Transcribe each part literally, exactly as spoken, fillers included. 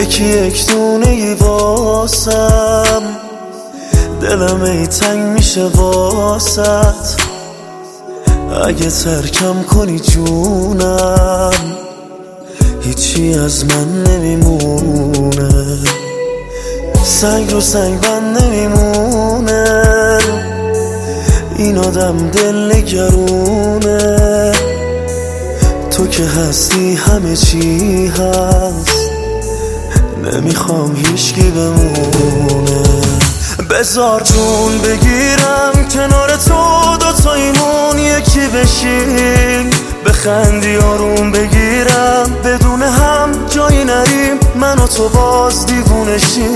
یکی یک دونه ای واسم، دلم ای تنگ میشه واسط. اگه ترکم کنی جونم، هیچی از من نمیمونه. سنگ رو سنگ بند نمیمونه، این آدم دل نگرونه. تو که هستی همه چی هست، نمیخوام هیچکی بمونه. بذار جون بگیرم کنار تو، دوتاییمون یکی بشیم. بخندی آروم بگیرم، بدون هم جایی نریم، من و تو باز دیوونه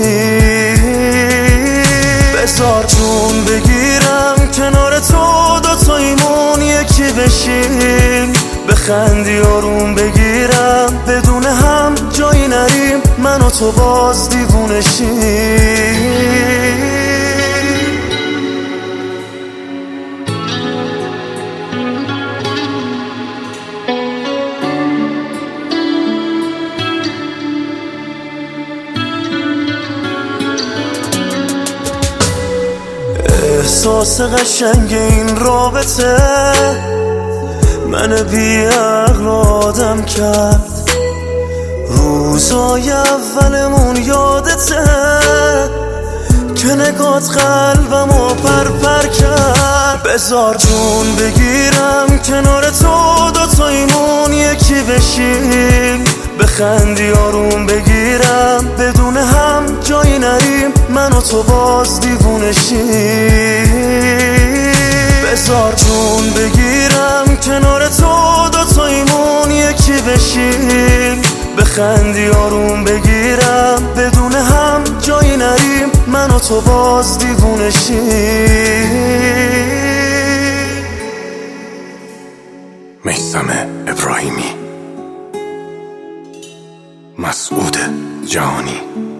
شیم. بذار جون بگیرم کنار تو، دوتاییمون یکی بشیم. بخندی آروم بگیرم، بدون هم جایی نریم، من و تو باز دیوونه شیم. احساس قشنگ این رابطه من بی عقل آدم کرد. روزای اولمون یادته که نگات قلبمو پر پر کرد. بذار جون بگیرم کنار تو، دوتاییمون یکی بشیم. بخندی آروم بگیرم، بدون هم جایی نریم، من و تو باز دیوونه شیم. بذار جون بگیرم کنار تو، دوتاییمون یکی بشیم. بخندی آروم بگیرم، بدون هم جایی نریم، من و تو باز دیوونه شیم. میثم ابراهیمی، مسعود جهانی.